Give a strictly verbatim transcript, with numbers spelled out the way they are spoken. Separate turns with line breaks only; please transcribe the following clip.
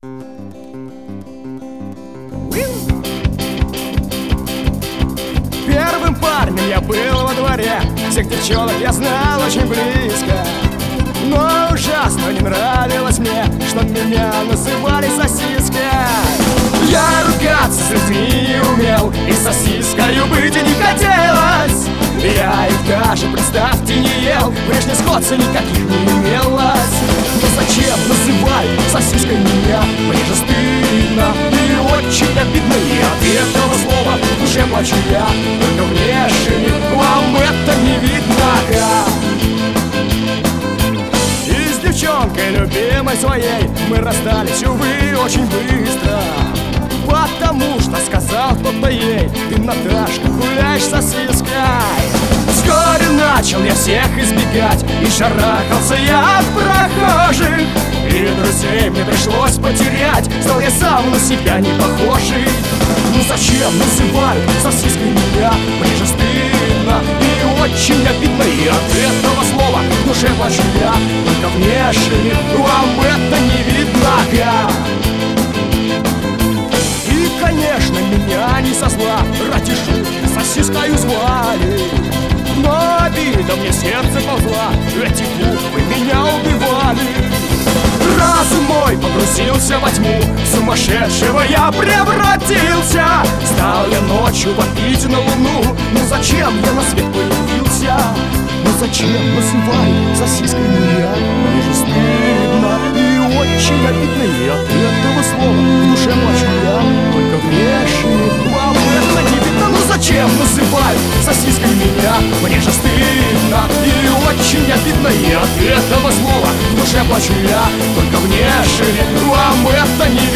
Первым парнем я был во дворе, всех девчонок я знал очень близко. Но ужасно не нравилось мне, что меня называли сосиской. Я ругаться с людьми не умел, и сосискою быть и не хотелось. Я их даже, представьте, не ел, внешне сходства никаких не имелось. Но зачем называть сосиской меня? Мне же стыдно и очень обидно. И от этого слова в душе плачу я, только внешне вам это не видно. И с девчонкой любимой своей мы расстались, увы, очень быстро. Потому что сказал кто-то ей: ты, Наташка, гуляешь с сосиской. Вскоре начал я всех избегать, и шарахался я от прохожих. И друзей мне пришлось потерять, стал я сам на себя не похожий. Ну зачем называют сосиской меня? Мне же стыдно и очень обидно. И от этого слова в душе плачу я, только внешне вам это не видно. И, конечно, меня не со зла ради шутки сосискою звали. Но обида мне сердце ползла, эти буквы меня убивали. Разум мой погрузился во тьму, в сумасшедшего я превратился. Стал я ночью вопить на луну, ну зачем я на свет появился? Ну зачем называют сосиской меня? Мне же стыдно и очень обидно. И от этого слова в душе плачу я, только внешне вам это не видно. Ну зачем называют сосиской меня? Мне же стыдно и очень обидно. И от этого слова в душе плачу я, только внешне вам это не видно.